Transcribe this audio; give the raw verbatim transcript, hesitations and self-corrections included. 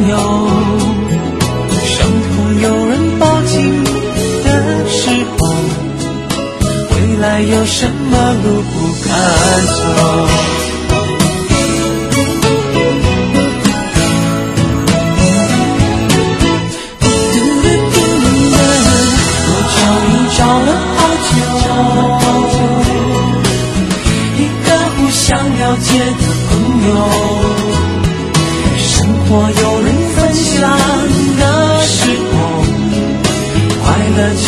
朋友，伤痛有人抱紧的时候，未来有什么路不敢走。我找你找了好久，一个互相了解的朋友，生活有人分享的时候，快乐